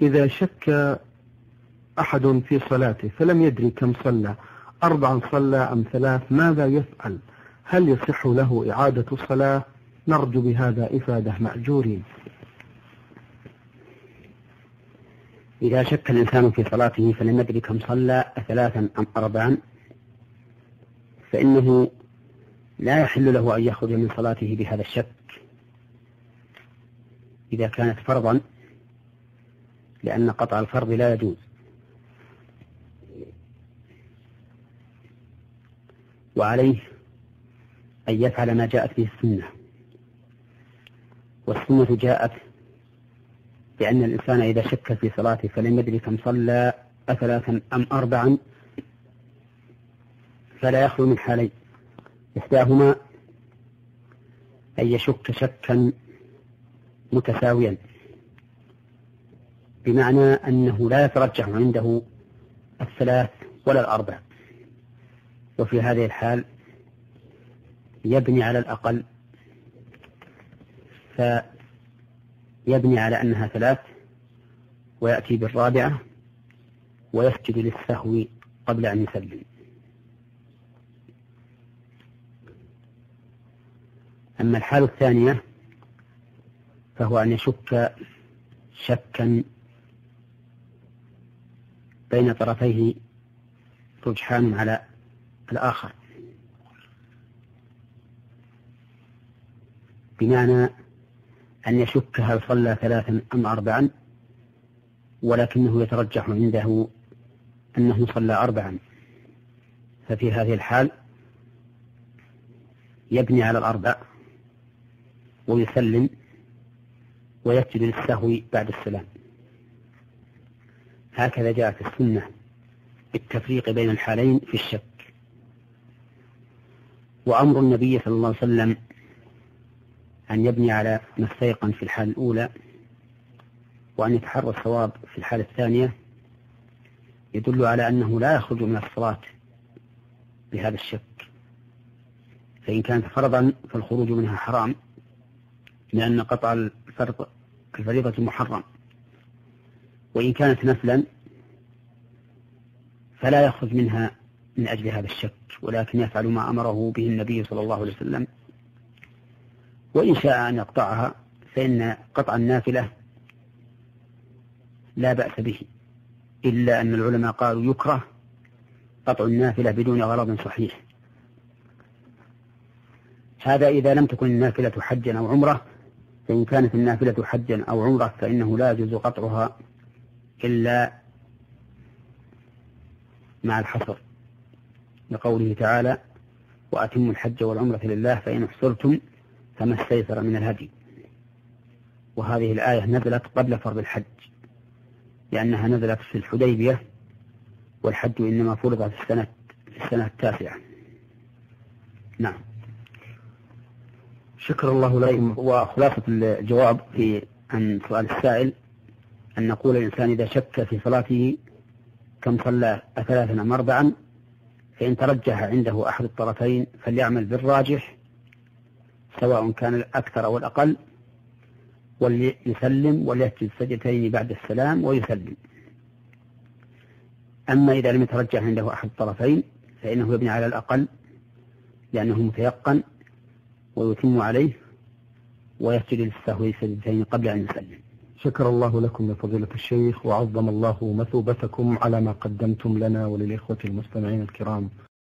إذا شك أحد في صلاته فلم يدري كم صلى، 4 صلى أم 3، ماذا يفعل؟ هل يصح له إعادة الصلاة؟ نرجو بهذا إفادة مأجورين. إذا شك الإنسان في صلاته فلم يدري كم صلى 3 أم 4، فإنه لا يحل له أن يخرج من صلاته بهذا الشك إذا كانت فرضا، لأن قطع الفرض لا يجوز. وعليه أن يفعل ما جاءت به السنة، والسنة جاءت بأن الإنسان إذا شك في صلاته فلم يدري كم صلى 3 أم 4 فلا يخلو من حالين: إحداهما أن يشك شكا متساويا، بمعنى أنه لا يترجح عنده 3 ولا 4، وفي هذه الحال يبني على الأقل، فيبني على أنها 3 ويأتي بالرابعة ويسجد للسهو قبل أن يسلم. أما الحالة الثانية فهو أن يشك شكا بين طرفيه رجحان على الآخر، بمعنى أن يشك هل صلى 3 أم 4، ولكنه يترجح عنده أنه صلى 4، ففي هذه الحال يبني على 4 ويسلم ويسجد للسهو بعد السلام. هكذا جاءت السنة بالتفريق بين الحالين في الشك. وأمر النبي صلى الله عليه وسلم أن يبني على ما استيقن في الحال الأولى وأن يتحرى الصواب في الحالة الثانية يدل على أنه لا يخرج من الصلاة بهذا الشك، فإن كانت فرضا فالخروج منها حرام، لأن قطع الفريضة محرم، وإن كانت نفلا فلا يخرج منها من أجل هذا الشك، ولكن يفعل ما أمره به النبي صلى الله عليه وسلم. وإن شاء أن يقطعها فإن قطع النافلة لا بأس به، إلا أن العلماء قالوا يكره قطع النافلة بدون غرض صحيح. هذا إذا لم تكن النافلة حجا أو عمرة، فإن كانت النافلة حجا أو عمرة فإنه لا يجوز قطعها إلا مع الحصر، لقوله تعالى: وأتموا الحج والعمرة لله فإن احصرتم فما استيسر من الهدي. وهذه الآية نزلت قبل فرض الحج، لأنها نزلت في الحديبية، والحج إنما فرض في السنة 9. نعم. شكر الله لكم. وخلاصة الجواب عن سؤال السائل أن نقول الإنسان إذا شك في صلاته كم صلى 3 أم 4، فإن ترجح عنده أحد الطرفين فليعمل بالراجح سواء كان الأكثر أو الأقل، وليسلم وليسجد سجدتين بعد السلام ويسلم. أما إذا لم يترجح عنده أحد الطرفين فإنه يبني على الأقل لأنه متيقن ويتم عليه ويسجد للسهو سجدتين قبل أن يسلم. شكر الله لكم يا فضيلة الشيخ، وعظم الله مثوبتكم على ما قدمتم لنا وللإخوة المستمعين الكرام.